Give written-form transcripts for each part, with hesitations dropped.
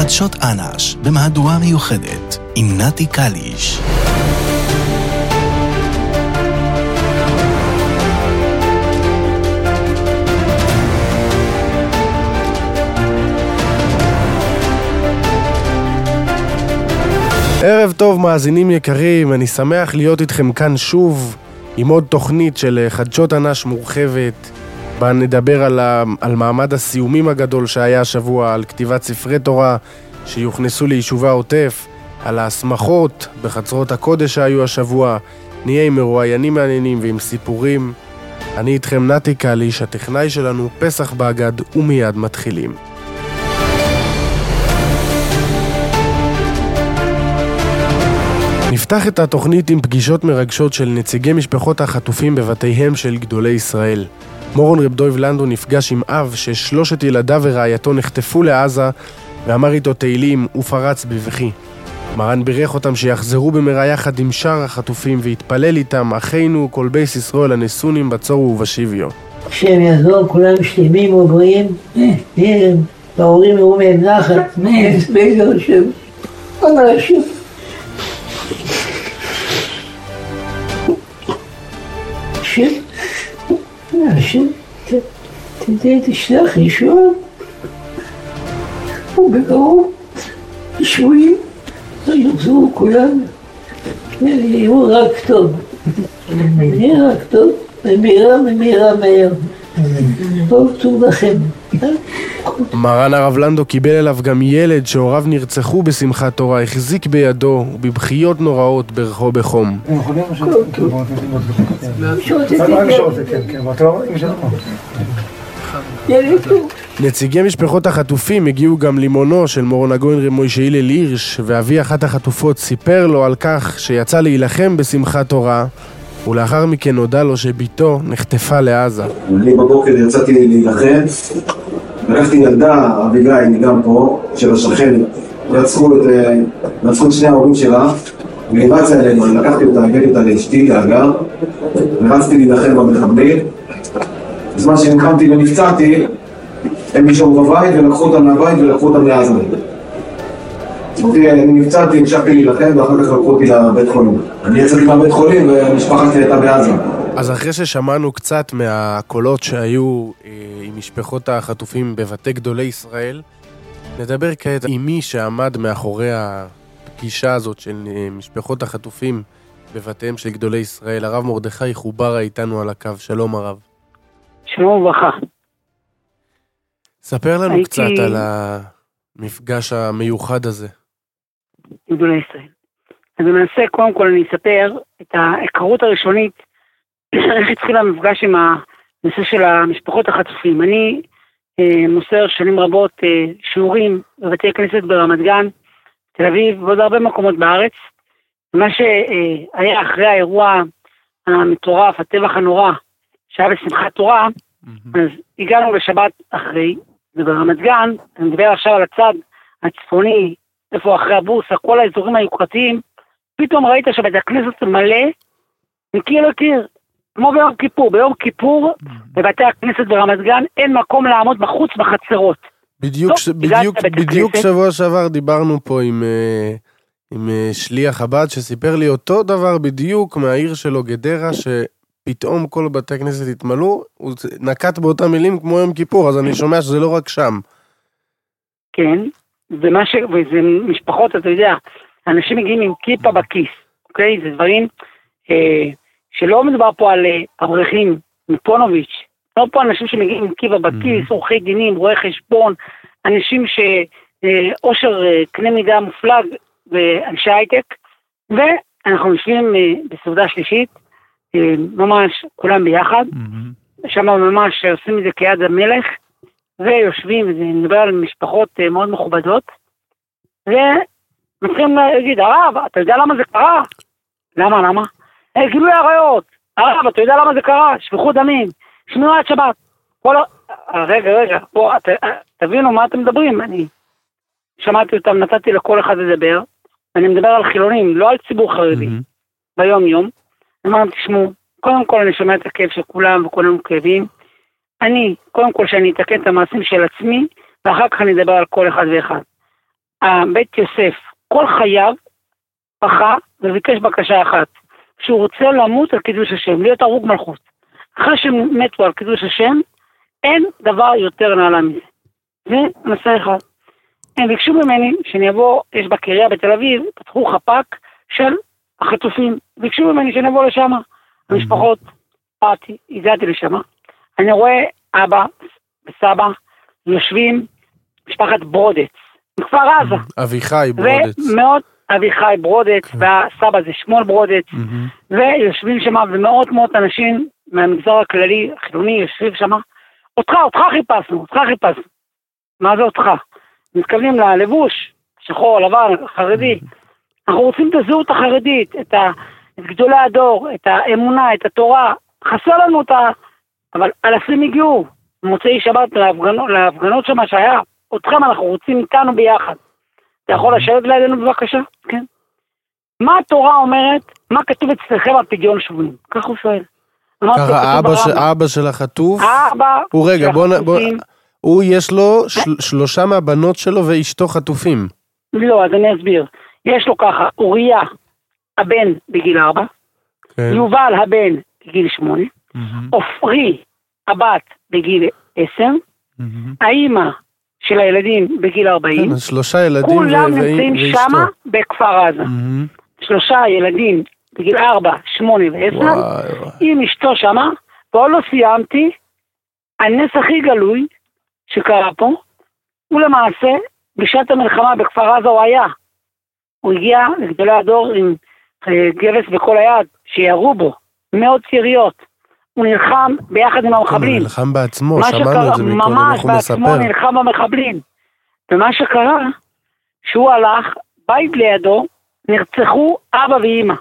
חדשות אנש במהדורה מיוחדת עם נתי קליש. ערב טוב מאזינים יקרים, אני שמח להיות איתכם כאן שוב עם עוד תוכנית של חדשות אנש מורחבת, בה נדבר על מעמד הסיומים הגדול שהיה השבוע, על כתיבת ספרי תורה שיוכנסו ליישובי העוטף, על ההסמכות בחצרות הקודש שהיו השבוע. נהיה עם מרואיינים מעניינים ועם סיפורים. אני איתכם נתי קליש, הטכנאי שלנו פסח באגד, ומיד מתחילים. נפתח את התוכנית עם פגישות מרגשות של נציגי משפחות החטופים בבתיהם של גדולי ישראל. מורון רב דויב לנדו נפגש עם אב ששלושת ילדיו ורעייתו נחטפו לעזה ואמר איתו תהילים ופרץ בבכי. מרן בירך אותם שיחזרו במהרה יחד עם שאר החטופים והתפלל איתם, אחינו כל בית ישראל הנסונים בצור ובשביו. כשהם יעזור כולם שלמים ובריאים, ההורים יראו מהם נחת, בעזר השם, אמר השם. השם, תשלח ישועה, ובקרוב שבויים, יחזרו כולם, יראו רק טוב, יראו רק טוב, ומהרה מהר, טוב טוב לכם. מרן הרב לנדו קיבל אליו גם ילד שהוריו נרצחו בשמחת תורה, החזיק בידו ובבכיות נוראות ברכו בחום. נציגי משפחות החטופים הגיעו גם לימונו של מורון הגויין רב מוישה הלל הירש, ואבי אחת החטופות סיפר לו על כך שיצא להילחם בשמחת תורה, ולאחר מכן נודע לו שביתו נחטפה לעזה. אני בבוקר יצאתי להילחם, לקחתי ילדה, אביגיל, גם פה, של השכן, רצחו את שני ההורים שלה, והרצה אלינו, אני לקחתי אותה, הבאתי אותה לאשתי, לאגר, ורצתי להילחם במחבלים. בזמן שנלחמתי ונפצעתי, הם נשארו בבית ולקחו אותם מהבית ולקחו אותם לעזה. אני נפצעתי, המשכתי להילחם, ואחר כך לקחו אותי לבית חולים. אני יצאתי מהבית חולים והמשפחה שלי הייתה בעזה. אז אחרי ששמענו קצת מהקולות שהיו עם משפחות החטופים בבתי גדולי ישראל, נדבר כעת עם מי שעמד מאחורי הפגישה הזאת של משפחות החטופים בבתיהם של גדולי ישראל. הרב מרדכי חוברה איתנו על הקו. שלום הרב. שלום וברכה. ספר לנו קצת על המפגש המיוחד הזה. גדולי ישראל. אז למעשה קודם כל אני אספר את ההיכרות הראשונית, איך התחיל המפגש עם הנושא של המשפחות החטופים. אני מוסר שנים רבות שיעורים בבתי כנסת ברמת גן, תל אביב ועוד הרבה מקומות בארץ. מה שהיה אחרי האירוע המטורף, הטבח הנורא שהיה בשמחת תורה, אז הגענו בשבת אחרי, וברמת גן, אני מדבר עכשיו על הצד הצפוני, איפה אחרי הבורסה, כל האזורים היוקרתיים, פתאום ראית שבית הכנסת מלא, מקיר לקיר, כמו ביום כיפור. ביום כיפור, בבתי הכנסת ברמת גן, אין מקום לעמוד בחוץ בחצרות. בדיוק שבוע שעבר דיברנו פה עם שליח חב"ד, שסיפר לי אותו דבר בדיוק מהעיר שלו גדרה, שפתאום כל בתי הכנסת התמלאו, הוא נקט באותם מילים כמו יום כיפור, אז אני שומע שזה לא רק שם. כן, וזה משפחות, אתה יודע, אנשים מגיעים עם כיפה בכיס, אוקיי? זה דברים שלא מדובר פה על אברכים מפונוביץ', לא פה אנשים שמגיעים עם כיפה בכיס, עורכי דינים, רואי חשבון, אנשים שאושר קנה מידה מופלג ואנשי הייטק, ואנחנו יושבים בסעודה שלישית, ממש כולם ביחד, שם ממש עושים את זה כיד המלך, ויושבים, וזה מדבר על משפחות מאוד מכובדות, ומתחילים להגיד, הרב, אתה יודע למה זה קרה? למה? גילוי עריות, הרב, אתה יודע למה זה קרה? שפיכות דמים, שמירה עד שבת. רגע, בוא, תבינו מה אתם מדברים, אני שמעתי אותם, נתתי לכל אחד לדבר, ואני מדבר על חילונים, לא על ציבור חרדי, ביום יום, אמרתי, תשמעו, קודם כל אני שומע את הכאב של כולם וכולנו כאבים, אני, קודם כל שאני אתקן את המעשים של עצמי, ואחר כך אני אדבר על כל אחד ואחד. בית יוסף, כל חייו פחה וביקש בקשה אחת, שהוא רוצה למות על קידוש השם, להיות הרוג מלכות. אחרי שמתו על קידוש השם, אין דבר יותר נעלה מזה. זה נושא אחד. הם ביקשו ממני שאני אבוא, יש בקריה בתל אביב, פתחו חפ"ק של החטופים, ביקשו ממני שאני אבוא לשם, המשפחות, הגעתי לשם, אני רואה אבא וסבא, יושבים, משפחת ברודץ, מכפר עזה. אביחי ברודץ. ומאות, אביחי ברודץ, והסבא זה שמואל ברודץ, ויושבים שם, ומאות אנשים מהמגזר הכללי, החילוני, יושבים שם, אותך חיפשנו. מה זה אותך? מתכוונים ללבוש, שחור, לבן, חרדי. אנחנו רוצים את הזהות החרדית, את גדולי הדור, את האמונה, את התורה. חסר לנו אותה, אבל אלפים הגיעו. מוצאי שבת להפגנות שם שהיה. אתכם אנחנו רוצים איתנו ביחד. אתה יכול לשבת לידינו בבקשה? כן. מה התורה אומרת? מה כתוב אצלכם על פדיון שבויים? כך הוא שואל. ככה אבא של החטוף? אבא של החטופים. הוא יש לו 3 מהבנות שלו ואשתו חטופים. לא, אז אני אסביר. יש לו ככה, אוריה, הבן בגיל 4, יובל הבן בגיל 8, עופרי, הבת בגיל 10, האמא של הילדים בגיל 40, 3 ילדים כולם נמצאים שמה בכפר עזה. 3 ילדים בגיל 4, 8 ו10, עם אשתו שמה, ועוד לא סיימתי, הנס הכי גלוי שקרה פה, הוא למעשה, בשעת המלחמה בכפר עזה הוא היה. הוא הגיע לגדולי הדור עם גבס בכל היד, שירו בו, מאות יריות. הוא נלחם ביחד עם המחבלים. הוא נלחם בעצמו, שמענו את זה מקודם, ממש בעצמו נלחם במחבלים. ומה שקרה, שהוא הלך, בית לידו, נרצחו אבא ואמא.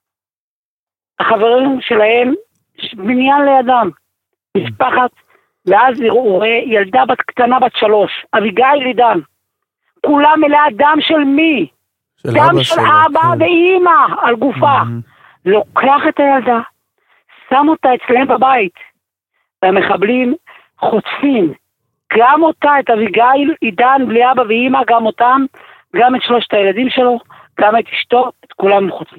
החברים שלהם, בניין לידם, משפחת, ואז הוא רואה ילדה בת 3, אביגיל לידן. כולם מלאה דם של מי? דם של אבא ואמא על גופה. לוקח את הילדה, שם אותה אצלם בבית, והמחבלים חוטפים, גם אותה, את אביגיל, עידן, בלי אבא ואמא, גם אותם, גם את 3 הילדים שלו, גם את אשתו, את כולם חוטפים.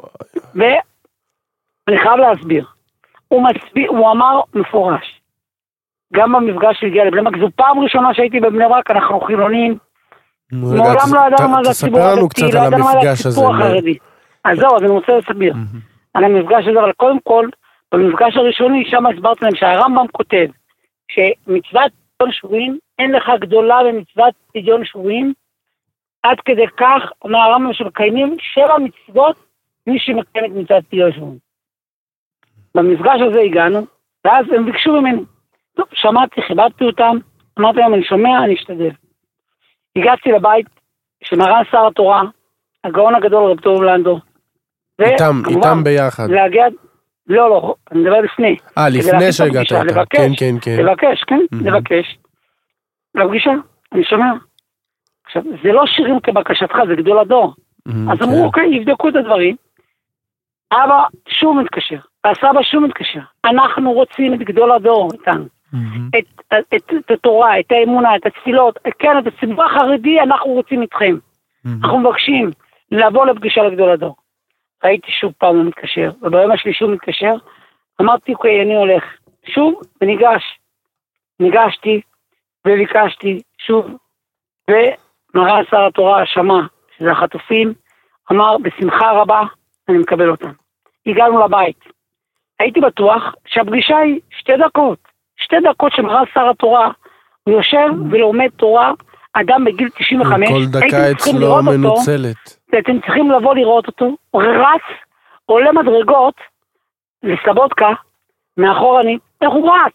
ואני חייב להסביר, הוא אמר מפורש, גם במפגש שהגיע לבני ברק, זו פעם ראשונה שהייתי בבני ברק, אנחנו חילונים, מעולם לא ידענו מה זה הציבור הדתי, לא ידענו מה זה הציבור החרדי. אז זהו, אז אני רוצה להסביר על המפגש הזה, אבל קודם כל, במפגש הראשוני, שם הסברתי להם שהרמב"ם כותב, שמצוות פדיון שבויים, אין לך גדולה במצוות פדיון שבויים, עד כדי כך, אומר הרמב"ם שמקיימים 7 מצוות, מי שמקיים את מצוות פדיון שבויים. במפגש הזה הגענו, ואז הם ביקשו ממני, טוב, שמעתי, חיבדתי אותם, אמרתי להם, אני שומע, אני אשתדל. הגעתי לבית שמרן שר התורה, הגאון הגדול רב טוב לנדו. איתם ביחד. להגיע, לא, אני מדבר לפני. לפני שהגעת איתם. כן. לבקש, כן, לבקש. לפגישה, אני שומע. עכשיו, זה לא שירים כבקשתך, זה גדול הדור. אז אמרו, אוקיי, יבדקו את הדברים. אבא שוב מתקשר, הסבא שוב מתקשר. אנחנו רוצים את גדול הדור איתנו. את התורה, את האמונה, את התפילות, כן, את הציבור החרדי, אנחנו רוצים איתכם. אנחנו מבקשים לבוא לפגישה לגדול הדור. ראיתי שוב פעם הוא מתקשר, וביום השלישי שוב מתקשר, אמרתי, אוקיי, אני הולך. שוב, ניגשתי, וביקשתי, שוב, ומרן שר התורה שמע, שזה החטופים, אמר, בשמחה רבה, אני מקבל אותם. הגענו לבית. הייתי בטוח שהפגישה היא 2 דקות. 2 דקות שמרן שר התורה, הוא יושב ולומד תורה, אדם בגיל 95, כל דקה אצלו מנוצלת. אתם צריכים לבוא לראות אותו, הוא רץ, עולה מדרגות, לסלבודקה, מאחורנית, איך הוא רץ?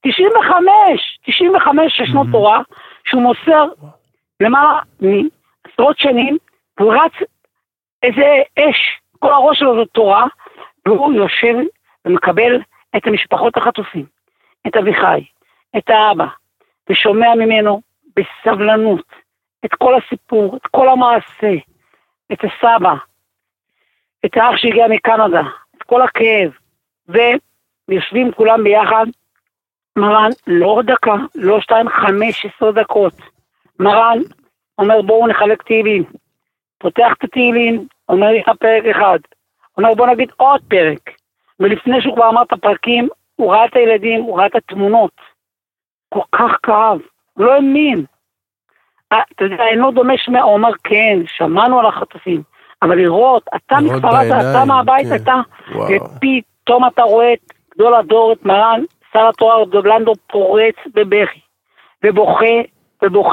95 שנות תורה, שהוא מוסר למעלה מעשרות שנים, והוא רץ איזה אש, כל הראש שלו זאת תורה, והוא יושב ומקבל את המשפחות החטופים, את אביחי, את האבא, ושומע ממנו בסבלנות, את כל הסיפור, את כל המעשה, את הסבא, את האח שהגיע מקנדה, את כל הכאב, ויושבים כולם ביחד, מרן, לא דקה, לא 2, 15 דקות, מרן אומר בואו נחלק תהילים. פותח את התהילים, אומר לי פרק אחד. אומר בוא נגיד עוד פרק. ולפני שהוא כבר אמר את הפרקים, הוא ראה את הילדים, הוא ראה את התמונות. כל כך כאב, הוא לא האמין. אתה יודע, אינו דומה שמע, הוא אומר כן, שמענו על החטופים. אבל לראות, אתה מכפר עזה, אתה מהבית, אתה, ופתאום אתה רואה את גדול הדור, את מרן, שר התורה דב לנדו פורץ בבכי, ובוכה,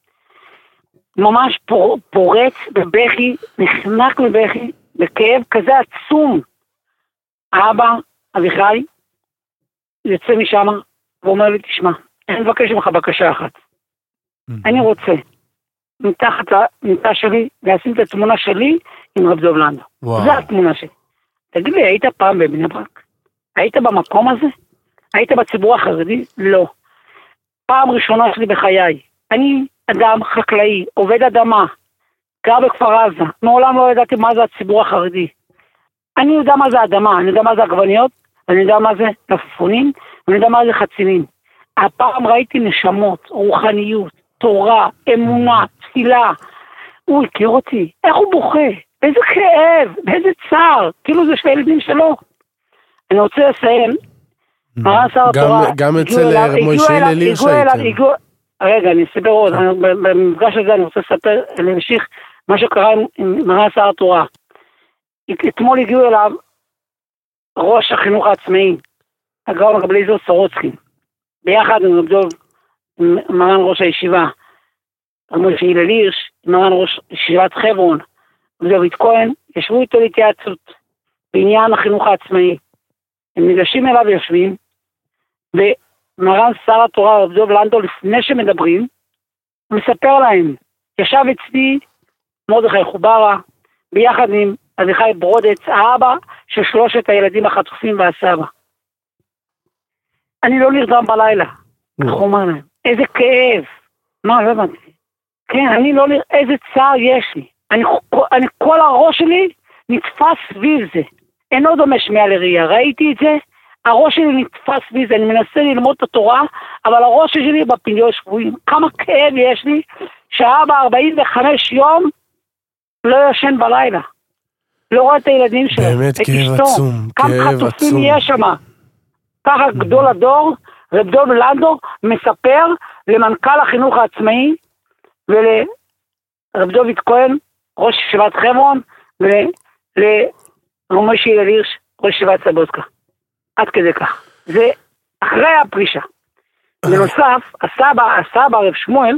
ממש פורץ בבכי, נחנק בבכי, בכאב כזה עצום. האבא, אביחי, יוצא משם, ואומר לי, תשמע, אני מבקש ממך בקשה אחת. אני רוצה, מתחת למיטה שלי, לשים את התמונה שלי עם רב דב לנדו. זו התמונה שלי. תגיד לי, היית פעם בבני ברק? היית במקום הזה? היית בציבור החרדי? לא. פעם ראשונה שלי בחיי. אני אדם חקלאי, עובד אדמה, גר בכפר עזה. מעולם לא ידעתי מה זה הציבור החרדי. אני יודע מה זה אדמה, אני יודע מה זה עגבניות, אני יודע מה זה נפפונים, ואני יודע מה זה חצינים. הפעם ראיתי נשמות, רוחניות, תורה, אמונה, תפילה. הוא הכיר אותי, איך הוא בוכה, איזה כאב, איזה צער, כאילו זה של הילדים שלו. אני רוצה לסיים, מרן שר התורה, גם אצל מוישה הלל שהייתם. רגע, אני אספר עוד, במפגש הזה אני רוצה לספר, להמשיך מה שקרה עם מרן שר התורה. אתמול הגיעו אליו ראש החינוך העצמאי, הגאון רבי אליעזר סורוצקי, ביחד עם רב דב, מרן ראש הישיבה, מוישה הלל הירש, מרן ראש ישיבת חברון, רב דוד כהן, ישבו איתו להתייעצות בעניין החינוך העצמאי. הם ניגשים אליו ויושבים, ומרן שר התורה רב דב לנדו, לפני שמדברים, הוא מספר להם, ישב אצלי מרדכי חוברה, ביחד עם אביחי ברודץ, האבא של שלושת הילדים החטופים והסבא. אני לא נרדם בלילה, כך הוא אומר להם, איזה כאב, מה, לא הבנתי, כן, אני לא נרדם, איזה צער יש לי, אני כל הראש שלי נתפס סביב זה, אינו דומה שמיעה לראייה, ראיתי את זה, הראש שלי נתפס סביב זה, אני מנסה ללמוד את התורה, אבל הראש שלי בפדיון שבויים, כמה כאב יש לי, שהאבא 45 יום לא ישן בלילה, לא רואה את הילדים שלו, באמת כאב עצום, כמה חטופים יש שם, ככה גדול הדור, רב דב לנדו מספר למנכ"ל החינוך העצמאי, ולרב דוד כהן, ראש ישיבת חברון, ולמוישה הלל הירש, ראש ישיבת סלובודקה. עד כדי כך. זה אחרי הפרישה. בנוסף, הסבא רב שמואל,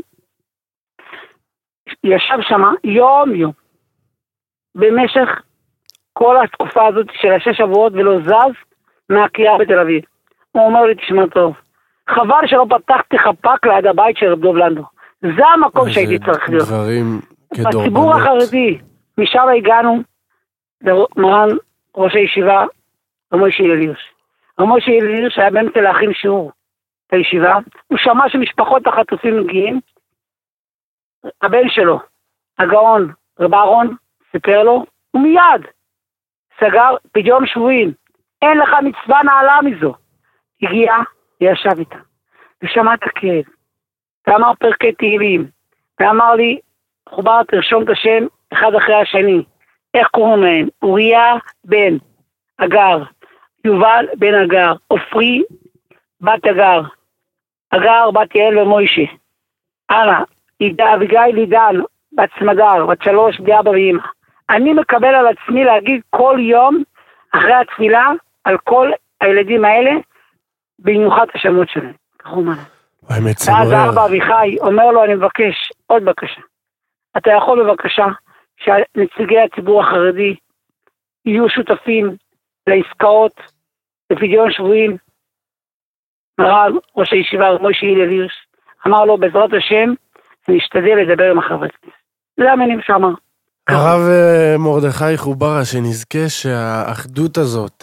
ישב שם יום, במשך כל התקופה הזאת של 6 שבועות, ולא זז מהקריאה בתל אביב. הוא אומר לי, תשמע טוב, חבל שלא פתחתי חפ"ק ליד הבית של רב דב לנדו. זה המקום שהייתי צריך להיות. בציבור החרדי, משם הגענו למרן ראש הישיבה, מוישה הלל הירש. מוישה הלל הירש היה באמצע להכין שיעור בישיבה, הוא שמע שמשפחות החטופים מגיעים, הבן שלו, הגאון, רב אהרון, סיפר לו, הוא מיד סגר פדיון שבויים, אין לך מצווה נעלה מזו. הגיע, ישב איתה, ושמע את הכאב, ואמר פרקי תהילים, ואמר לי, חובר תרשום את השם אחד אחרי השני, איך קוראים להם? אוריה בן אגר, יובל בן אגר, עופרי בת אגר, אגר בת יעל ומוישה, הלאה, אביגיל לידן, בת סמדר, בת 3, בלי אבא ואמא. אני מקבל על עצמי להגיד כל יום אחרי התפילה על כל הילדים האלה, במיוחד השמות שלהם. כך הוא אומר. ואז אבא אביחי אומר לו, אני מבקש עוד בקשה. אתה יכול בבקשה שנציגי הציבור החרדי יהיו שותפים לעסקאות, לפדיון שבויים. מרן ראש הישיבה מוישה הלל הירש אמר לו, בעזרת השם, נשתדל לדבר עם החברי כנסת. זה המנים שאמר. הרב מרדכי חוברה, שנזכה שהאחדות הזאת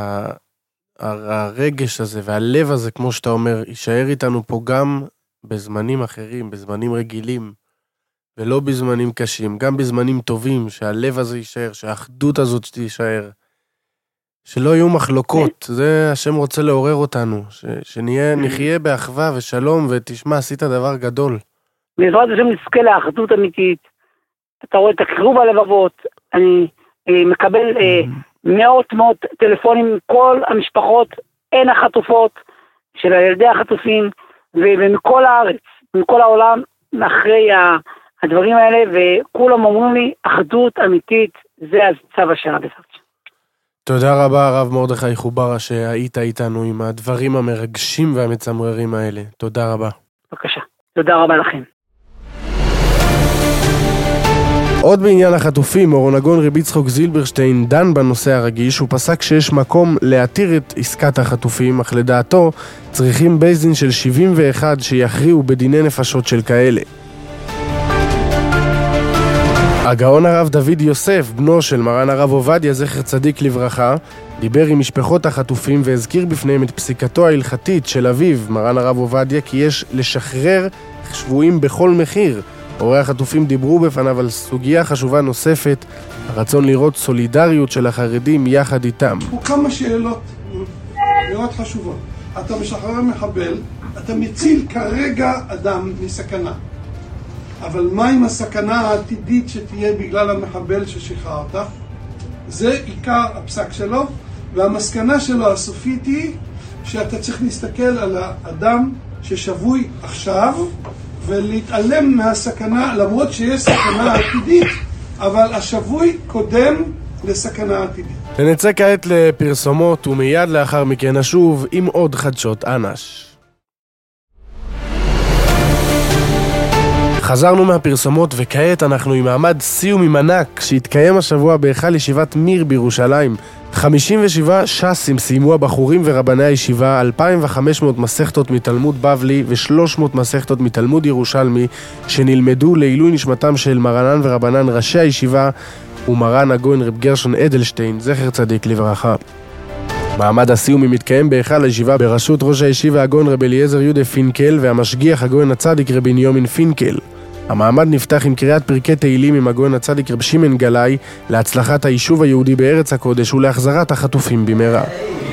והרגש הזה והלב הזה, כמו שאתה אומר, יישאר איתנו פה גם בזמנים אחרים, בזמנים רגילים, ולא בזמנים קשים, גם בזמנים טובים, שהלב הזה יישאר, שהאחדות הזאת תישאר, שלא יהיו מחלוקות, זה השם רוצה לעורר אותנו, שנחיה באחווה ושלום, ותשמע, עשית דבר גדול. בעזרת השם נזכה לאחדות אמיתית. אתה רואה את הקירוב הלבבות, אני מקבל מאות טלפונים, כל המשפחות, הן החטופות של ילדי החטופים, ומכל הארץ, מכל העולם, אחרי הדברים האלה, וכולם אומרים לי, אחדות אמיתית, זה צו השעה בסוף. תודה רבה הרב מרדכי חוברה שהיית איתנו עם הדברים המרגשים והמצמררים האלה. תודה רבה. בבקשה. תודה רבה לכם. עוד בעניין החטופים, אורון הגאון רבי יצחק זילברשטיין דן בנושא הרגיש, הוא פסק שיש מקום להתיר את עסקת החטופים, אך לדעתו צריכים בית דין של 71 שיכריעו בדיני נפשות של כאלה. הגאון הרב דוד יוסף, בנו של מרן הרב עובדיה זכר צדיק לברכה, דיבר עם משפחות החטופים והזכיר בפניהם את פסיקתו ההלכתית של אביו, מרן הרב עובדיה, כי יש לשחרר שבויים בכל מחיר. הורי החטופים דיברו בפניו על סוגיה חשובה נוספת, הרצון לראות סולידריות של החרדים יחד איתם. וכמה שאלות מאוד חשובות. אתה משחרר מחבל, אתה מציל כרגע אדם מסכנה. אבל מה עם הסכנה העתידית שתהיה בגלל המחבל ששחררת? זה עיקר הפסק שלו, והמסקנה שלו הסופית היא שאתה צריך להסתכל על האדם ששבוי עכשיו ולהתעלם מהסכנה, למרות שיש סכנה עתידית, אבל השבוי קודם לסכנה עתידית. ונצא כעת לפרסומות ומיד לאחר מכן נשוב עם עוד חדשות אנש. חזרנו מהפרסומות וכעת אנחנו עם מעמד סיום ענק שהתקיים השבוע בהיכל ישיבת מיר בירושלים. 57 ש"סים סיימו הבחורים ורבני הישיבה, 2,500 מסכתות מתלמוד בבלי ו300 מסכתות מתלמוד ירושלמי שנלמדו לעילוי נשמתם של מרנן ורבנן ראשי הישיבה ומרן הגאון רב גרשון אדלשטיין זכר צדיק לברכה. מעמד הסיום מתקיים בהיכל הישיבה בראשות ראש הישיבה הגאון רב אליעזר יהודה פינקל והמשגיח הגאון הצדיק רב בנימין פינקל. המעמד נפתח עם קריאת פרקי תהילים עם הגאון הצדיק רב שמעון גלאי להצלחת היישוב היהודי בארץ הקודש ולהחזרת החטופים במהרה.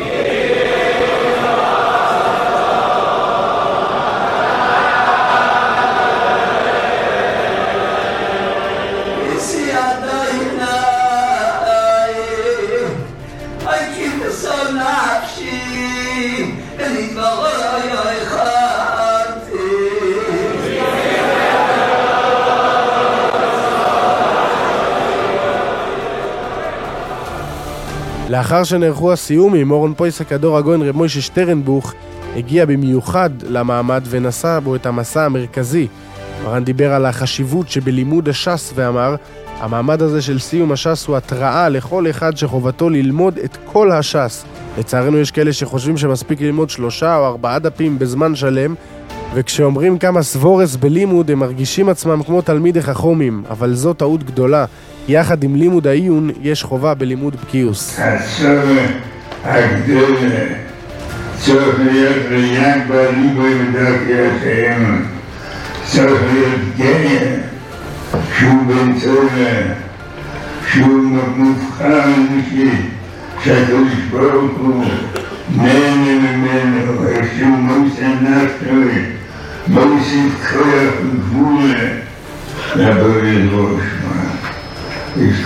לאחר שנערכו הסיומים, אורון פויסק הדור הגאון רב מוישה שטרנבוך הגיע במיוחד למעמד ונשא בו את המסע המרכזי. מרן דיבר על החשיבות שבלימוד הש"ס ואמר, המעמד הזה של סיום הש"ס הוא התראה לכל אחד שחובתו ללמוד את כל הש"ס. לצערנו יש כאלה שחושבים שמספיק ללמוד 3 או 4 דפים בזמן שלם, וכשאומרים כמה סבורס בלימוד הם מרגישים עצמם כמו תלמידי חכמים, אבל זו טעות גדולה. יחד עם לימוד העיון יש חובה בלימוד בקיוס. הצורך הגדול צריך להיות ריין בליבוי בדרכי השם, צריך להיות גאה שהוא בן צורך, שהוא מובחר מנשי, שהקדוש ברוך הוא נהנה ממנו, שהוא מוסנפתוי, מוסיף כוח וגבול לבורא ראש מה. יש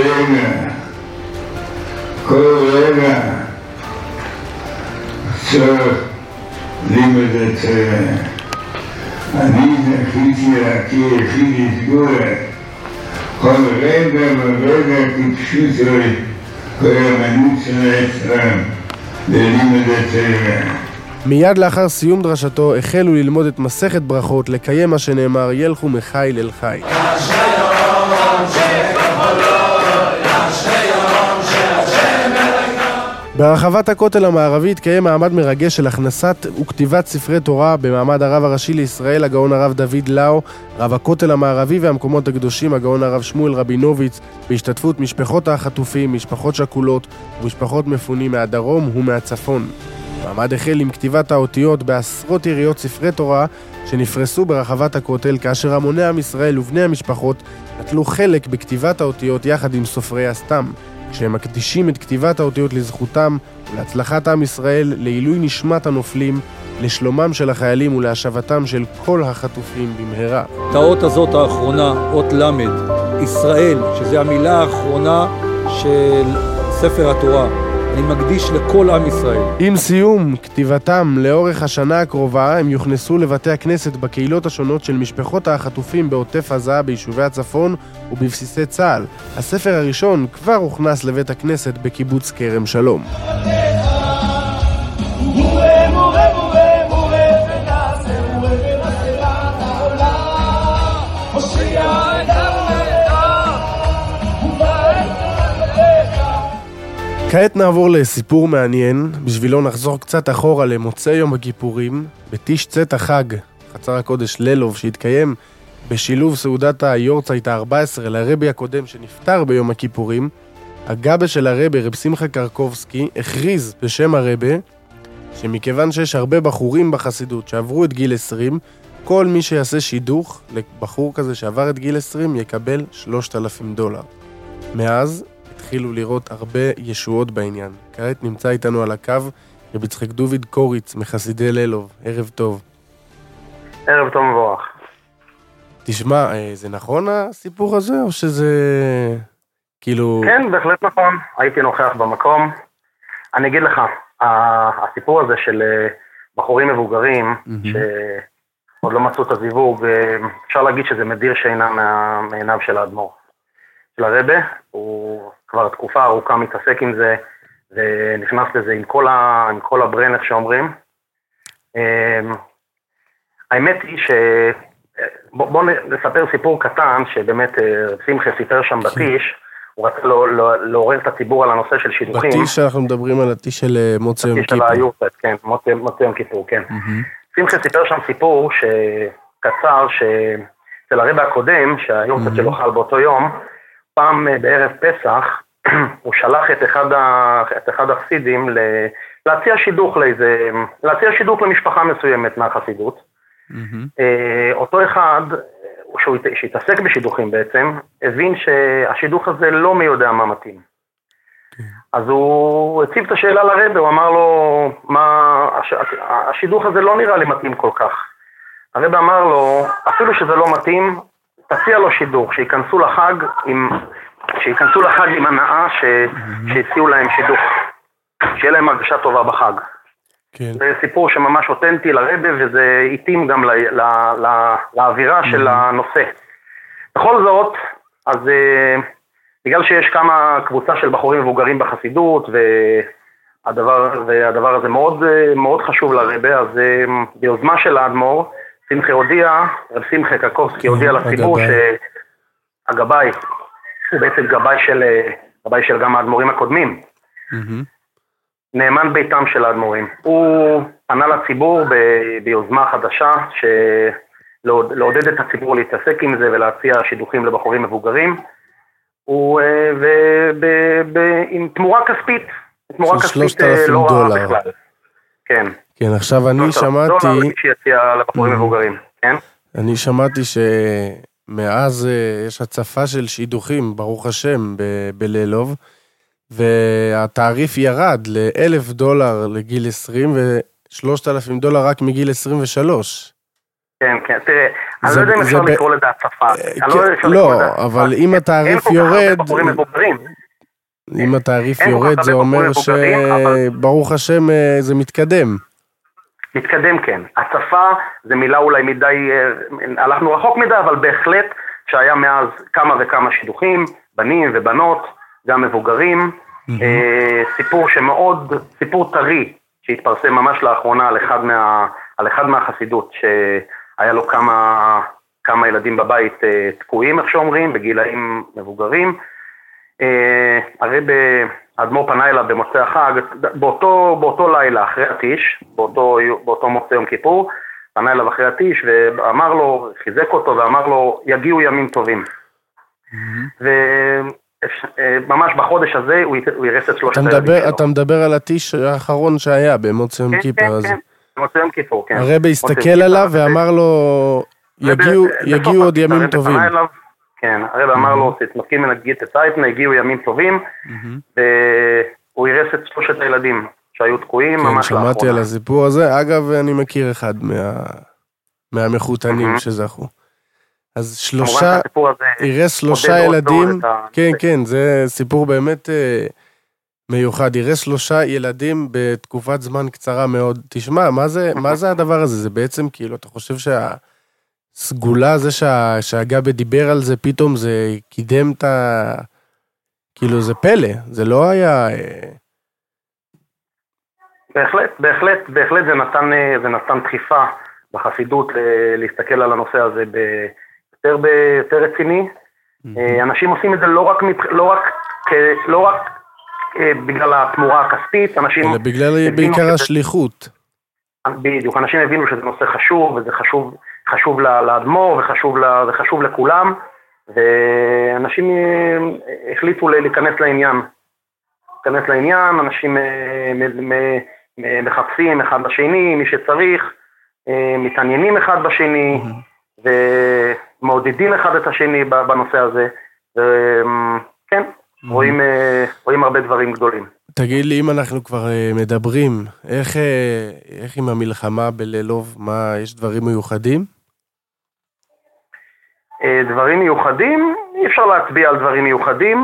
כל רגע צריך לימוד הצורך. אני זכיתי להכיר יחיד סגורה, כל רגע ורגע כפשוט רואה כל המנות של היצרם ללימוד הצורך. מיד לאחר סיום דרשתו החלו ללמוד את מסכת ברכות, לקיים מה שנאמר ילכו מחיל אל חיל. ברחבת הכותל המערבי התקיים מעמד מרגש של הכנסת וכתיבת ספרי תורה במעמד הרב הראשי לישראל הגאון הרב דוד לאו, רב הכותל המערבי והמקומות הקדושים הגאון הרב שמואל רבינוביץ, בהשתתפות משפחות החטופים, משפחות שכולות ומשפחות מפונים מהדרום ומהצפון. מעמד החל עם כתיבת האותיות בעשרות יריות ספרי תורה שנפרסו ברחבת הכותל, כאשר המוני עם ישראל ובני המשפחות נטלו חלק בכתיבת האותיות יחד עם סופרי הסתם, כשהם מקדישים את כתיבת האותיות לזכותם ולהצלחת עם ישראל, לעילוי נשמת הנופלים לשלומם של החיילים ולהשבתם של כל החטופים במהרה. את האות הזאת האחרונה, אות למד, ישראל, שזה המילה האחרונה של ספר התורה, אני מקדיש לכל עם ישראל. עם סיום כתיבתם לאורך השנה הקרובה, הם יוכנסו לבתי הכנסת בקהילות השונות של משפחות החטופים בעוטף עזה, ביישובי הצפון ובבסיסי צה"ל. הספר הראשון כבר הוכנס לבית הכנסת בקיבוץ כרם שלום. כעת נעבור לסיפור מעניין, בשבילו נחזור קצת אחורה למוצאי יום הכיפורים, בתיש צאת החג, חצר הקודש לילוב, שהתקיים בשילוב סעודת היורצייט ה-14 לרבי הקודם שנפטר ביום הכיפורים. הגאבה של הרבי, רב שמחה קרקובסקי, הכריז בשם הרבי, שמכיוון שיש הרבה בחורים בחסידות שעברו את גיל 20, כל מי שיעשה שידוך לבחור כזה שעבר את גיל 20 יקבל $3,000. מאז התחילו לראות הרבה ישועות בעניין. כעת נמצא איתנו על הקו רב יצחק דוד קוריץ מחסידי לילוב. ערב טוב. ערב טוב מבורך. תשמע, זה נכון הסיפור הזה או שזה כאילו... כן, בהחלט נכון. הייתי נוכח במקום. אני אגיד לך, הסיפור הזה של בחורים מבוגרים שעוד לא מצאו את הזיווג, אפשר להגיד שזה מדיר שינה מעיניו של האדמו"ר. של הרבי, הוא כבר תקופה ארוכה מתעסק עם זה, ונכנס לזה עם כל הברן, איך שאומרים. האמת היא בואו נספר סיפור קטן, שבאמת שמחה סיפר שם בתיש, הוא רצה לעורר את הציבור על הנושא של שידוכים. בתיש אנחנו מדברים על התיש של מוצא יום כיפור. התיש של היורצייט, כן, מוצא יום כיפור, כן. שמחה סיפר שם סיפור שקצר, שאצל הרבי הקודם, שהיורצייט שלו חל באותו יום, פעם בערב פסח, הוא שלח את אחד החסידים להציע שידוך למשפחה מסוימת מהחסידות. אותו אחד, שהתעסק בשידוכים בעצם, הבין שהשידוך הזה לא מי יודע מה מתאים. אז הוא הציב את השאלה לרבי, הוא אמר לו, השידוך הזה לא נראה לי מתאים כל כך. הרבי אמר לו, אפילו שזה לא מתאים, תציע לו שידוך, שיכנסו לחג עם הנאה שהציעו להם שידוך, שיהיה להם הרגשה טובה בחג. כן. זה סיפור שממש אותנטי לרבי, וזה התאים גם לאווירה של הנושא. בכל זאת, אז בגלל שיש קבוצה של בחורים מבוגרים בחסידות, והדבר הזה מאוד, מאוד חשוב לרבי, אז ביוזמה של האדמו"ר, רב שמחה קרקובסקי הודיע לציבור שהגבאי, הוא בעצם גבאי של גם האדמו"רים הקודמים, נאמן ביתם של האדמו"רים. הוא פנה לציבור ביוזמה חדשה, לעודד את הציבור להתעסק עם זה ולהציע שידוכים לבחורים מבוגרים, עם תמורה כספית, לא רעה בכלל. כן. כן, עכשיו אני שמעתי שמאז יש הצפה של שידוכים, ברוך השם, בלילוב, והתעריף ירד $1,000 לגיל 20 $3,000 רק מגיל 23. כן, תראה, אני לא יודע אם אפשר לקרוא לזה הצפה. לא, אבל אם התעריף יורד, זה אומר שברוך השם זה מתקדם. מתקדם, כן. הצפה זה מילה אולי מדי, הלכנו רחוק מדי, אבל בהחלט שהיה מאז כמה וכמה שידוכים, בנים ובנות, גם מבוגרים, סיפור טרי שהתפרסם ממש לאחרונה על אחד מהחסידות, שהיה לו כמה ילדים בבית תקועים, איך שאומרים, בגילאים מבוגרים. האדמו"ר פנה אליו במוצאי החג, באותו לילה אחרי התיש, באותו מוצאי יום כיפור, פנה אליו אחרי התיש ואמר לו, חיזק אותו ואמר לו, יגיעו ימים טובים. וממש בחודש הזה הוא ירס את 3,000. אתה מדבר על התיש האחרון שהיה במוצאי יום כיפור. כן, במוצאי יום כיפור, כן. הרבי הסתכל עליו ואמר לו, יגיעו עוד ימים טובים. כן, הרב אמר לו, תתמקים מנגיד את צייטנה, הגיעו ימים טובים, והוא ירס את 3 הילדים שהיו תקועים, כן, ממש לאחרונה. שמעתי על הסיפור הזה, אגב, אני מכיר אחד מהמחותנים שזכו. אז שלושה, אירס 3 ילדים, כן, כן, זה סיפור באמת מיוחד, אירס 3 ילדים בתקופת זמן קצרה מאוד. תשמע, מה זה הדבר הזה? זה בעצם כאילו, אתה חושב שהסגולה הזה שהגבי דיבר על זה, פתאום זה קידם את ה... כאילו זה פלא, זה לא היה... בהחלט זה נתן דחיפה בחסידות להסתכל על הנושא הזה יותר רציני. אנשים עושים את זה לא רק בגלל התמורה הכספית, אנשים... אלא בגלל בעיקר השליחות. בדיוק, אנשים הבינו שזה נושא חשוב, וזה חשוב לאדמו"ר, וחשוב לכולם, ואנשים החליטו להיכנס לעניין, אנשים מחפשים אחד בשני, מי שצריך, מתעניינים אחד בשני, ומעודדים אחד את השני בנושא הזה, וכן, רואים הרבה דברים גדולים. תגיד לי, אם אנחנו כבר מדברים, איך עם המלחמה בלילוב, יש דברים מיוחדים? דברים מיוחדים, אי אפשר להצביע על דברים מיוחדים,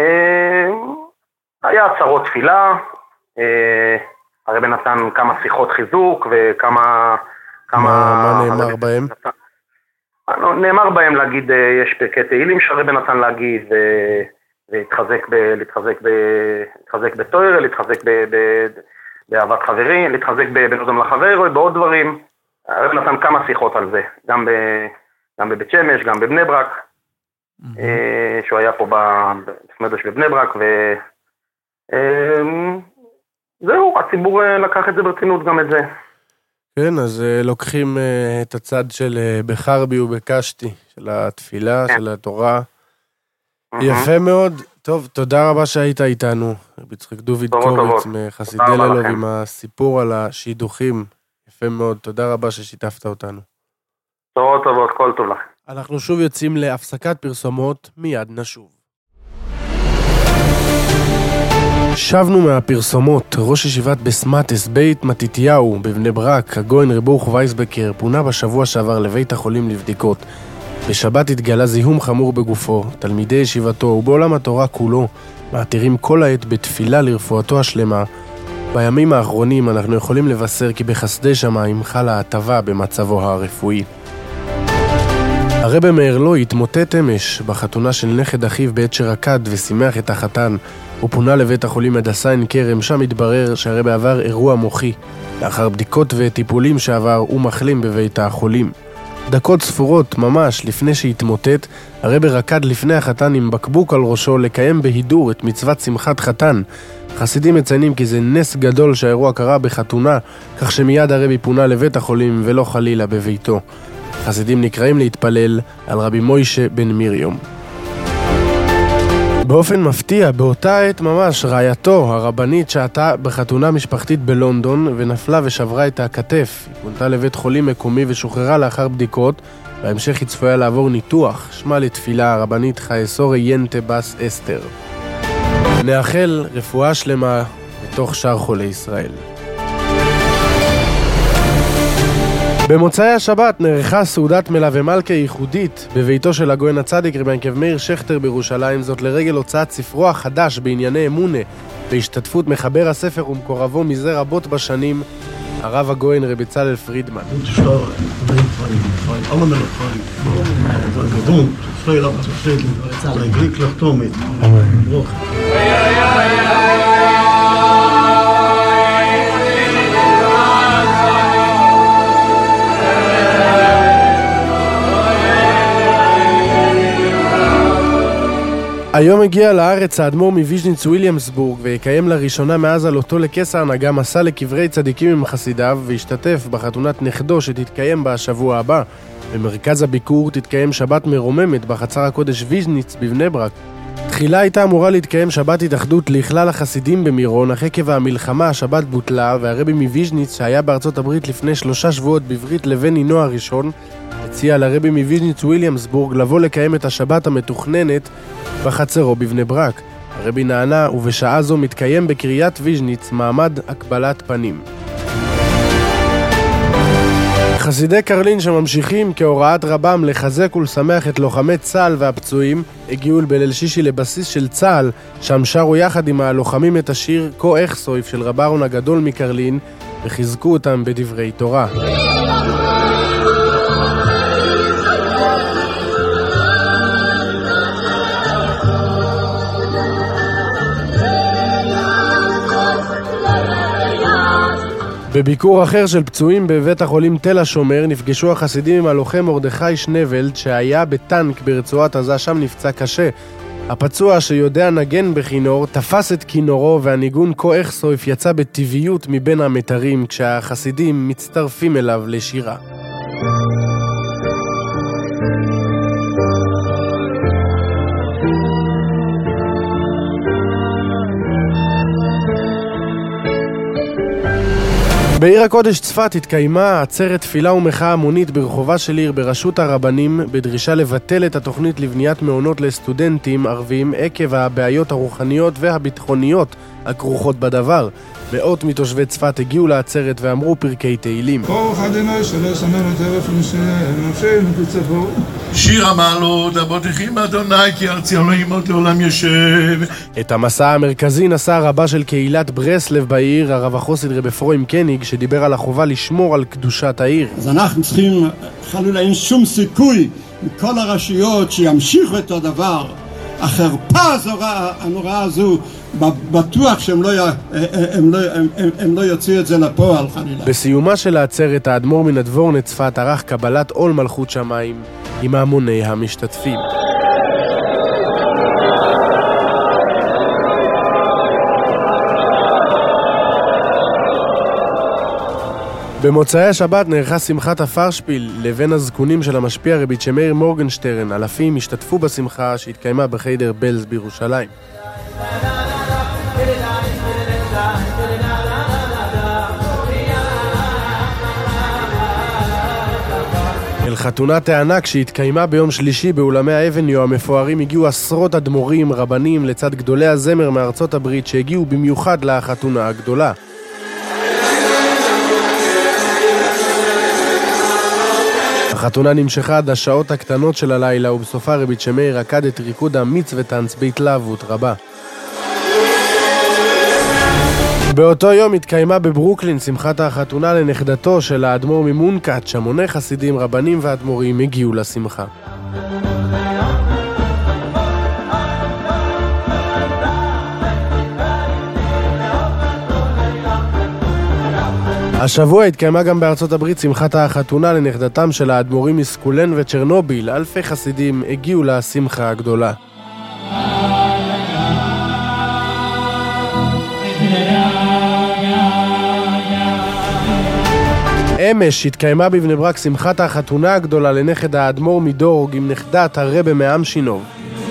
היה עצרות תפילה, הרב נתן כמה שיחות חיזוק וכמה... מה נאמר בהם? נאמר בהם להגיד, יש פרקי תהילים שהרב נתן להגיד, להתחזק בתורה, להתחזק באהבת חברים, להתחזק בנודם לחבר, בעוד דברים. הרב נתן כמה שיחות על זה, גם בבית שמש, גם בבני ברק, שהוא היה פה בסמדש בבני ברק, וזהו, הציבור לקח את זה ברצינות גם את זה. כן, אז לוקחים את הצד של בחר בי ובקשתי, של התפילה, של התורה. יפה מאוד. טוב, תודה רבה שהיית איתנו. יצחק דוד קוריץ מחסידי לילוב עם הסיפור על השידוכים. יפה מאוד, תודה רבה ששיתפת אותנו. טובות, כל טוב לך. אנחנו שוב יוצאים להפסקת פרסומות, מיד נשוב. שבנו מהפרסומות. ראש ישיבת בסמטס בית מתתיהו בבני ברק, הגויין רב ברוך וייסבקר, פונה בשבוע שעבר לבית החולים לבדיקות. בשבת התגלה זיהום חמור בגופו. תלמידי ישיבתו ובעולם התורה כולו מעתירים כל העת בתפילה לרפואתו השלמה. בימים האחרונים אנחנו יכולים לבשר כי בחסדי שמיים חלה הטבה במצבו הרפואי. הרב מארלו התמוטט אמש בחתונה של נכד אחיו בעת שרקד ושימח את החתן. הוא פונה לבית החולים הדסה עין כרם, שם התברר שהרב עבר אירוע מוחי. לאחר בדיקות וטיפולים שעבר הוא מחלים בבית החולים. דקות ספורות ממש לפני שהתמוטט, הרב רקד לפני החתן עם בקבוק על ראשו לקיים בהידור את מצוות שמחת חתן. חסידים מציינים כי זה נס גדול שהאירוע קרה בחתונה, כך שמיד הרב פונה לבית החולים ולא חלילה בביתו. חסידים נקראים להתפלל על רבי מוישה בן מיריום. באופן מפתיע, באותה עת ממש, רעייתו, הרבנית, שעתה בחתונה משפחתית בלונדון ונפלה ושברה את הכתף. היא פונתה לבית חולים מקומי ושוחררה לאחר בדיקות, בהמשך היא צפויה לעבור ניתוח. שמה לתפילה הרבנית חייסורי ינטה בס אסתר. נאחל רפואה שלמה בתוך שאר חולי ישראל. במוצאי השבת נערכה סעודת מלווה מלכה ייחודית בביתו של הגויין הצדיק רבי ינקב מאיר שכטר בירושלים, זאת לרגל הוצאת ספרו החדש בענייני אמונה, בהשתתפות מחבר הספר ומקורבו מזה רבות בשנים, הרב הגויין רבי צלאל פרידמן. היום הגיע לארץ האדמו"ר מוויז'ניץ וויליאמסבורג ויקיים לראשונה מאז עלותו לכס ההנהגה מסע לקברי צדיקים עם חסידיו והשתתף בחתונת נכדו שתתקיים בשבוע הבא. במרכז הביקור תתקיים שבת מרוממת בחצר הקודש ויז'ניץ בבני ברק. תחילה הייתה אמורה להתקיים שבת התאחדות לכלל החסידים במירון, אך עקב המלחמה השבת בוטלה, והרבי מוויז'ניץ שהיה בארצות הברית לפני 3 שבועות בברית לבן עינו הראשון הציע לרבי מוויז'ניץ וויליאמסבורג לבוא לקיים את השבת המתוכננת בחצרו בבני ברק. הרבי נענה, ובשעה זו מתקיים בקריית ויז'ניץ מעמד הקבלת פנים. חסידי קרלין שממשיכים כהוראת רבם לחזק ולשמח את לוחמי צה"ל והפצועים הגיעו בליל שישי לבסיס של צה"ל, שם שרו יחד עם הלוחמים את השיר כה אחסויף של רב אהרון הגדול מקרלין וחיזקו אותם בדברי תורה. בביקור אחר של פצועים בבית החולים תל השומר נפגשו החסידים עם הלוחם מרדכי שנבלד שהיה בטנק ברצועת עזה, שם נפצע קשה. הפצוע שיודע נגן בכינור תפס את כינורו והניגון כה אחסויף יצא בטבעיות מבין המתרים כשהחסידים מצטרפים אליו לשירה. בעיר הקודש צפת התקיימה עצרת תפילה ומחאה המונית ברחובה של עיר בראשות הרבנים בדרישה לבטל את התוכנית לבניית מעונות לסטודנטים ערבים עקב הבעיות הרוחניות והביטחוניות הכרוכות בדבר. מאות מתושבי צפת הגיעו לעצרת ואמרו פרקי תהילים. שיר המעלות, הבוטחים באדוני כי ארצי אלוהים עוד לעולם יושב. את המסע המרכזי נשא רבה של קהילת ברסלב בעיר, הרב החסיד רב אפרים קניג, שדיבר על החובה לשמור על קדושת העיר. אז אנחנו צריכים, חלילה אין שום סיכוי מכל הרשויות שימשיכו את הדבר. החרפה הנוראה הזו, בטוח שהם לא יוציאו את זה לפועל חלילה. בסיומה של העצרת האדמו"ר מן הדבורן צפת ערך קבלת עול מלכות שמיים עם המוני המשתתפים. במוצאי השבת נערכה שמחת הפרשפיל לבין הזקונים של המשפיע רבי צ'מאיר מורגנשטרן. אלפים השתתפו בשמחה שהתקיימה בחיידר בלז בירושלים. אל חתונת הענק שהתקיימה ביום שלישי באולמי האבניו המפוארים הגיעו עשרות אדמו"רים, רבנים לצד גדולי הזמר מארצות הברית שהגיעו במיוחד לחתונה הגדולה. החתונה נמשכה עד השעות הקטנות של הלילה ובסופה רבי צ'מאיר רקד את ריקוד המיץ וטנץ בהתלהבות רבה. באותו יום התקיימה בברוקלין שמחת החתונה לנכדתו של האדמו"ר ממונקת, שמונה חסידים, רבנים ואדמו"רים הגיעו לשמחה. השבוע התקיימה גם בארצות הברית שמחת החתונה לנכדתם של האדמו"רים מסקולן וצ'רנוביל. אלפי חסידים הגיעו לשמחה הגדולה. אמש התקיימה בבני ברק שמחת החתונה הגדולה לנכד האדמו"ר מדורג עם נכדת הרבי מאמשינוב.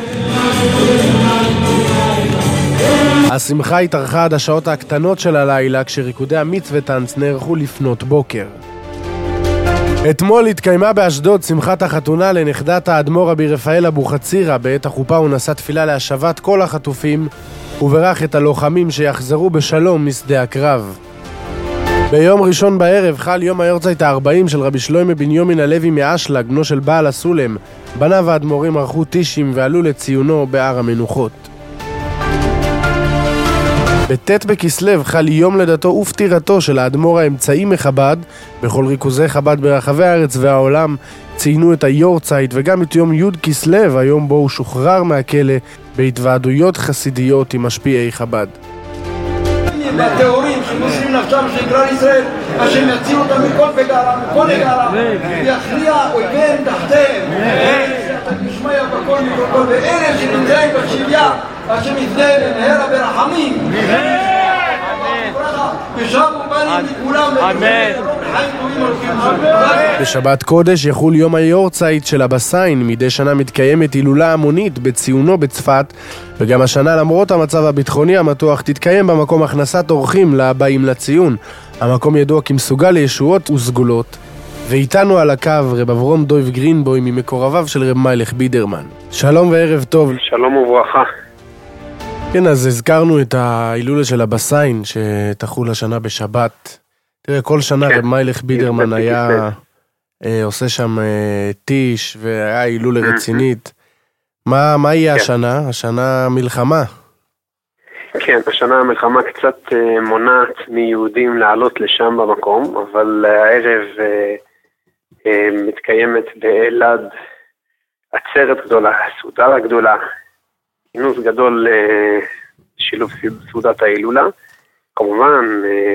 השמחה התארכה עד השעות הקטנות של הלילה כשריקודי המיץ וטנץ נערכו לפנות בוקר. אתמול התקיימה באשדוד שמחת החתונה לנכדת האדמו"ר רבי רפאל אבוחצירא. בעת החופה הוא נשא תפילה להשבת כל החטופים וברך את הלוחמים שיחזרו בשלום משדה הקרב. ביום ראשון בערב חל יום היורצייט ה-40 של רבי שלמה בנימין הלוי מאשלג, בנו של בעל הסולם. בניו האדמו"רים ערכו טישים ועלו לציונו בהר המנוחות. בט' בכסלו חל יום לידתו ופטירתו של האדמו"ר האמצעי מחב"ד. בכל ריכוזי חב"ד ברחבי הארץ והעולם ציינו את היורצייט וגם את יום י' כסלו, היום בו הוא שוחרר מהכלא בהתוועדויות חסידיות עם משפיעי חב"ד. והטהורים שמוסרים נפשם של כלל ישראל, השם יציל אותם מכל פגרה, מכל נגרה, ויכריע אויביהם תחתיהם. אתה תשמע בכל מכל, ואלה שנמצאים בשביה, השם יפנה לנהרה ברחמים. ושבו בנים לכולם, בשבת קודש יחול יום היורצייט של אבא סיין. מדי שנה מתקיימת הילולה המונית בציונו בצפת, וגם השנה למרות המצב הביטחוני המתוח תתקיים במקום הכנסת אורחים לבאים לציון. המקום ידוע כמסוגל לישועות וסגולות. ואיתנו על הקו רב אברום דויב גרינבוי ממקורביו של רב מיילך בידרמן. שלום וערב טוב. שלום וברכה. כן, אז הזכרנו את ההילולה של הבסיין שתחול השנה בשבת. תראה, כל שנה רב מיילך בידרמן היה עושה שם טיש והיה הילולה רצינית. מה יהיה השנה? השנה מלחמה. כן, השנה המלחמה קצת מונעת מיהודים לעלות לשם במקום, אבל הערב מתקיימת באלעד עצרת גדולה, סעודה גדולה, כינוס גדול לשילוב סעודת ההילולה. כמובן,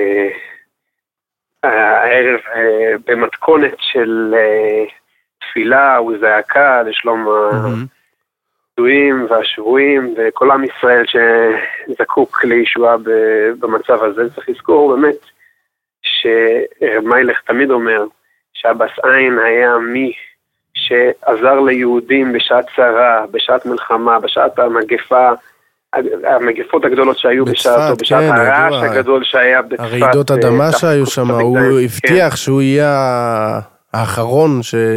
הערב במתכונת של תפילה וזעקה לשלום הפצועים והשבויים וכל עם ישראל שזקוק לישועה במצב הזה. צריך לזכור באמת שמיילך תמיד אומר שהבס עין היה מי שעזר ליהודים בשעת צרה, בשעת מלחמה, בשעת המגפות הגדולות שהיו בשעתו, בשעת הרעש הגדול שהיה בצפת. הרעידות אדמה שהיו שם, הוא הבטיח שהוא יהיה האחרון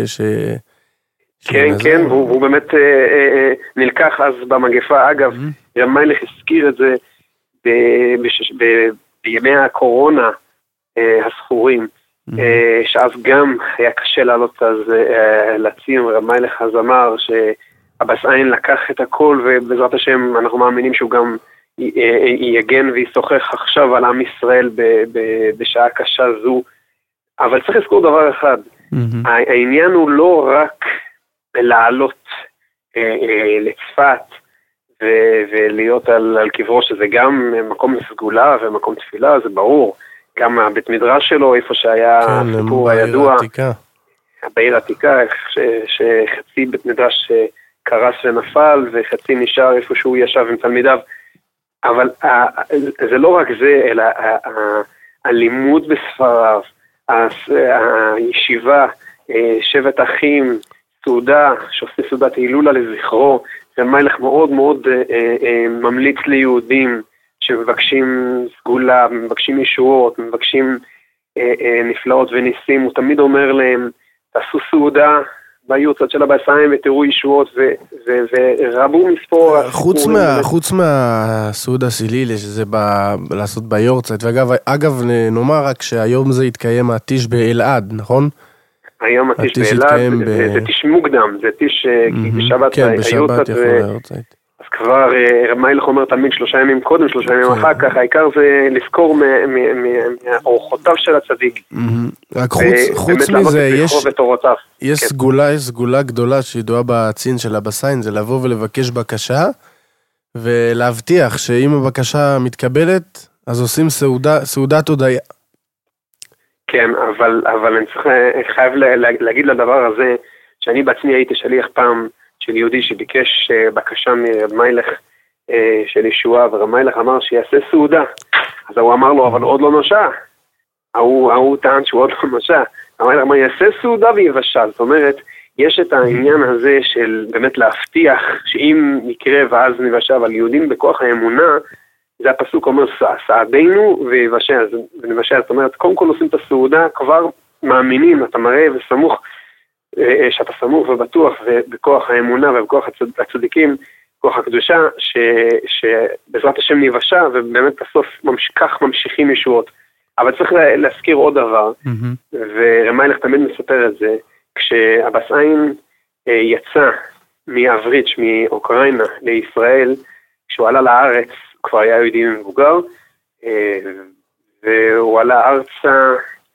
כן, כן, והוא באמת נלקח אז במגפה. אגב, מיילך הזכיר את זה בימי הקורונה הסחורים, שאז גם היה קשה לעלות אז לצים. רב מיילך אז אמר שהבס עין לקח את הכל, ובעזרת השם אנחנו מאמינים שהוא גם יגן וישוחח עכשיו על עם ישראל בשעה קשה זו. אבל צריך לזכור דבר אחד, העניין הוא לא רק לעלות לצפת ולהיות על קברו, שזה גם מקום סגולה ומקום תפילה, זה ברור. גם הבית מדרש שלו, איפה שהיה הסיפור הידוע, בעיר עתיקה, שחצי בית מדרש קרס ונפל, וחצי נשאר איפה שהוא ישב עם תלמידיו. אבל זה לא רק זה, אלא הלימוד בספריו, הישיבה, שבט אחים, סעודה, שעושה סעודת הילולה לזכרו. רב מיילך מאוד מאוד ממליץ ליהודים שמבקשים סגולה, מבקשים ישועות, מבקשים נפלאות וניסים. הוא תמיד אומר להם, תעשו סעודה ביורצת של הבס עין ותראו ישועות ורבו מספור. חוץ מהסעודה סלילה שזה לעשות ביורצת, ואגב נאמר רק שהיום זה יתקיים הטיש באלעד, נכון? היום הטיש באלעד, זה טיש מוקדם, זה טיש בשבת היורצת, אז כבר רב מיילך אומר תמיד 3 ימים קודם, 3 ימים אחר כך, העיקר זה לזכור מאורחותיו של הצדיק. רק חוץ מזה, יש סגולה גדולה שידועה בצין של הבס עין, זה לבוא ולבקש בקשה, ולהבטיח שאם הבקשה מתקבלת, אז עושים סעודת הודיה. כן, אבל אני חייב להגיד לדבר הזה, שאני בעצמי הייתי שליח פעם של יהודי שביקש בקשה מרב מיילך של ישועה, ורב מיילך אמר שיעשה סעודה. אז הוא אמר לו, אבל עוד לא נושע. הוא טען שהוא עוד לא נושע. רב מיילך אמר, יעשה סעודה ויבשל. זאת אומרת, יש את העניין הזה של באמת להבטיח שאם יקרה ואז נבשל, אבל יהודים בכוח האמונה, זה הפסוק אומר, סעדנו ויבשל. זאת אומרת, קודם כל עושים את הסעודה, כבר מאמינים, אתה מראה וסמוך, שאתה סמוך ובטוח ובכוח האמונה ובכוח הצדיקים, כוח הקדושה, שבעזרת השם נבשע, ובאמת בסוף כך ממשיכים ישועות. אבל צריך להזכיר עוד דבר, ורב מיילך תמיד מספר את זה, כשהבס עין יצא מאבריץ' מאוקראינה לישראל, כשהוא עלה לארץ, כבר היה יהודי מבוגר, והוא עלה ארצה,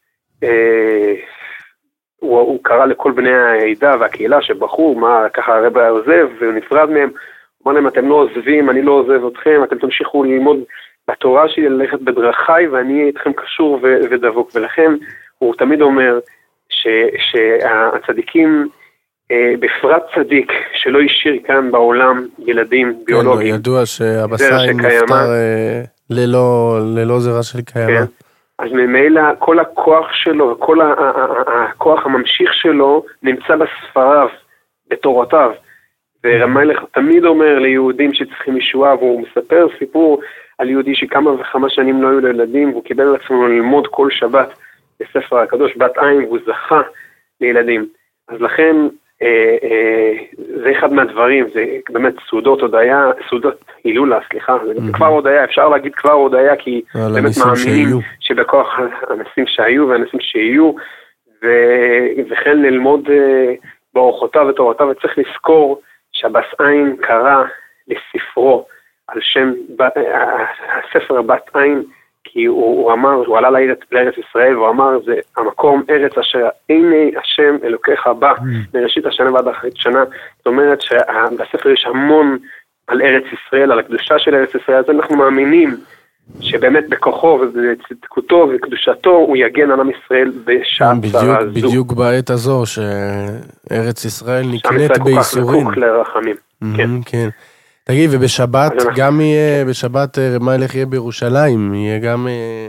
הוא קרא לכל בני העדה והקהילה שבחרו, מה ככה הרב עוזב, והוא נפרד מהם, הוא אמר להם, אתם לא עוזבים, אני לא עוזב אתכם, אתם תמשיכו ללמוד בתורה שלי, ללכת בדרכי, ואני אהיה איתכם קשור ודבוק. ולכן הוא תמיד אומר שהצדיקים, בפרט צדיק שלא השאיר כאן בעולם ילדים ביולוגיים. כן, ידוע שהבס עין נפטר ללא זרע של קיימה. אז ממילא כל הכוח שלו, כל הכוח הממשיך שלו נמצא בספריו, בתורתיו. ורב מיילך תמיד אומר ליהודים שצריכים ישועה, והוא מספר סיפור על יהודי שכמה וכמה שנים לא היו לילדים, והוא קיבל על עצמו ללמוד כל שבת בספר הקדוש בת עין, והוא זכה לילדים. אז לכן זה אחד מהדברים, זה באמת סעודות הודיה, סעודות הילולה, סליחה, זה כבר הודיה, אפשר להגיד כבר הודיה, כי באמת מאמינים שבכוח הנסים שהיו והנסים שיהיו, וכן ללמוד באורחותיו ותורתיו, וצריך לזכור שבס עין קרא לספרו על שם הספר בת עין, כי הוא אמר, הוא עלה לארץ ישראל, והוא אמר, זה המקום ארץ אשר עיני השם אלוקיך בא, מראשית השנה ועד אחרית שנה. זאת אומרת שבספר יש המון על ארץ ישראל, על הקדושה של ארץ ישראל, אז אנחנו מאמינים שבאמת בכוחו ובצדקותו וקדושתו הוא יגן על עם ישראל בשעה צרה זו. בדיוק בעת הזו שארץ ישראל נקנית בייסורים. שעם ישראל כל כך זקוק לרחמים. כן. תגיד, ובשבת, גם יהיה, בשבת רב מלך יהיה בירושלים, יהיה גם...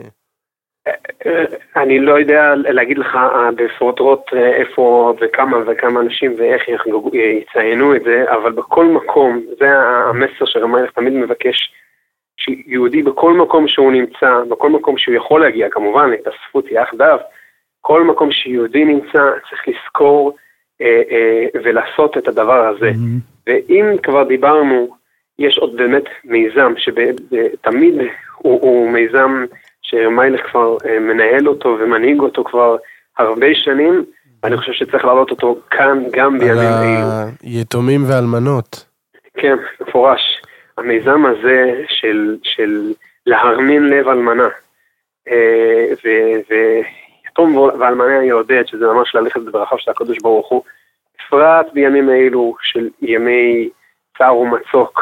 אני לא יודע להגיד לך בפרוטרוט איפה וכמה אנשים ואיך יציינו את זה, אבל בכל מקום, זה המסר שרב מלך תמיד מבקש, שיהודי בכל מקום שהוא נמצא, בכל מקום שהוא יכול להגיע, כמובן, התאספות יחדיו, כל מקום שיהודי נמצא צריך לזכור ולעשות את הדבר הזה. ואם כבר דיברנו, יש עוד באמת מיזם שתמיד הוא מיזם שמלך כבר מנהל אותו ומנהיג אותו כבר הרבה שנים, ואני חושב שצריך להעלות אותו כאן גם בימים אלו. על היתומים ואלמנות. כן, מפורש. המיזם הזה של להרנין לב אלמנה, ויתום ואלמנה יעודד, שזה ממש ללכת בדרכיו של הקדוש ברוך הוא, בפרט בימים האלו של ימי צער ומצוק,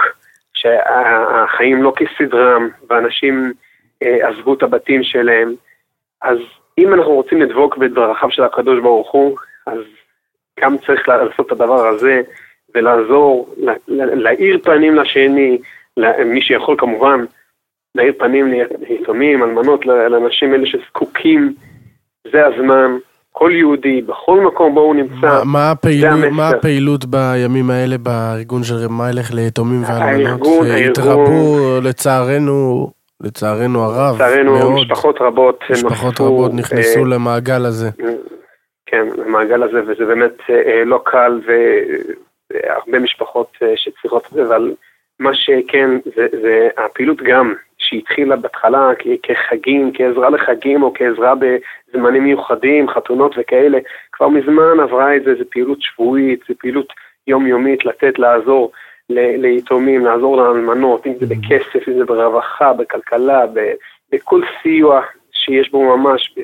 שהחיים לא כסדרם, ואנשים עזבו את הבתים שלהם, אז אם אנחנו רוצים לדבוק בדרכיו של הקדוש ברוך הוא, אז גם צריך לעשות את הדבר הזה, ולעזור, להאיר פנים לשני, מי שיכול כמובן, להאיר פנים ליתומים, אלמנות, לאנשים אלה שזקוקים, זה הזמן, כל יהודי, בכל מקום בו הוא נמצא. מה הפעילות בימים האלה בארגון של רב מלך ליתומים ואלמנות? שהתרבו לצערנו הרב. לצערנו משפחות רבות נכנסו למעגל הזה. כן, למעגל הזה, וזה באמת לא קל, והרבה משפחות שצריכות את זה, אבל מה שכן, זה הפעילות גם, שהתחילה בהתחלה כחגים, כעזרה לחגים, או כעזרה בזמנים מיוחדים, חתונות וכאלה, כבר מזמן עברה את זה, זה פעילות שבועית, זה פעילות יומיומית, לעזור ליתומים, לעזור לאלמנות, אם זה בכסף, אם זה ברווחה, בכלכלה, בכל סיוע שיש בו ממש,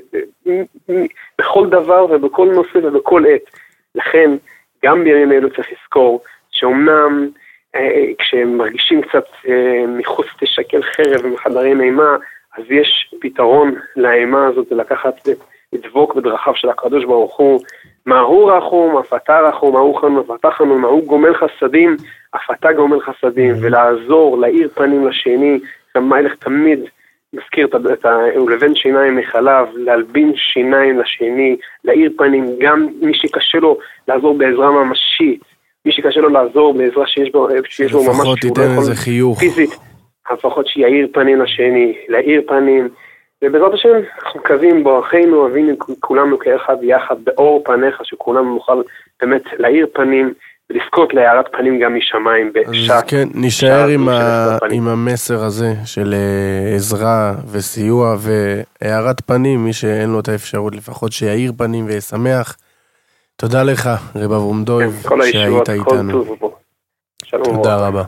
בכל דבר ובכל נושא ובכל עת. לכן, גם בימים אלו צריך לזכור, שאומנם כשהם מרגישים קצת מחוץ תשקל חרב ומחדרים אימה, אז יש פתרון לאימה הזאת, זה לקחת לדבוק בדרכיו של הקדוש ברוך הוא, מהו רחום, אפתה רחום, מהו חנון, אפתה חנון, מהו גומל חסדים, אפתה גומל חסדים, ולעזור, להאיר פנים לשני, המלך תמיד מזכיר ולבן שיניים מחלב, להלבין שיניים לשני, להאיר פנים, גם מי שקשה לו לעזור בעזרה ממשית, מי שקשה לו לעזור בעזרה שיש בו ממש, לפחות תיתן איזה חיוך. פיזית, לפחות שיעיר פנים לשני, להאיר פנים, ובעזרת השם אנחנו מקווים ברכינו, אוהבים כולנו כאחד יחד באור פניך, שכולנו נוכל באמת להאיר פנים, ולזכות להארת פנים גם משמיים בשעה. אז כן, נשאר עם המסר הזה של עזרה וסיוע והארת פנים, מי שאין לו את האפשרות לפחות שיעיר פנים וישמח. תודה לך, רב אברום דויב, שהיית איתנו. תודה רבה.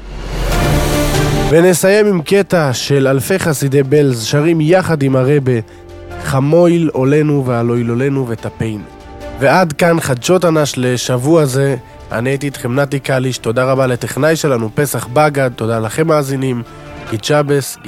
ונסיים עם קטע של אלפי חסידי בלז, שרים יחד עם הרבה, חמויל עולנו ועלוילולנו וטפנו. ועד כאן חדשות אנש לשבוע זה. אני הייתי איתכם נתי קליש, תודה רבה לטכנאי שלנו פסח בגד, תודה לכם מאזינים, גיצ'אבס.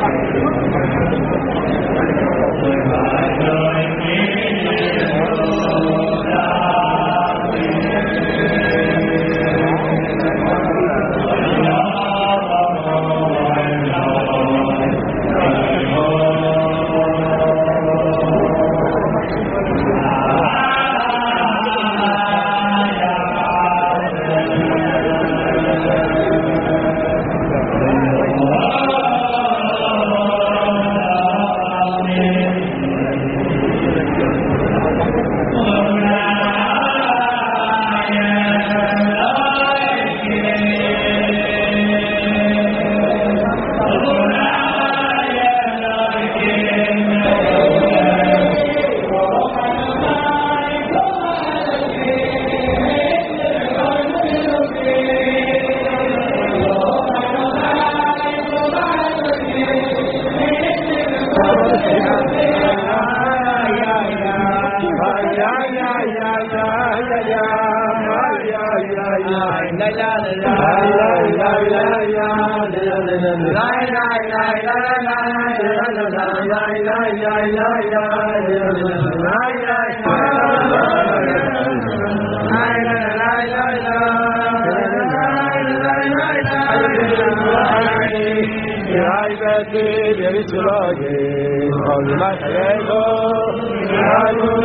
All my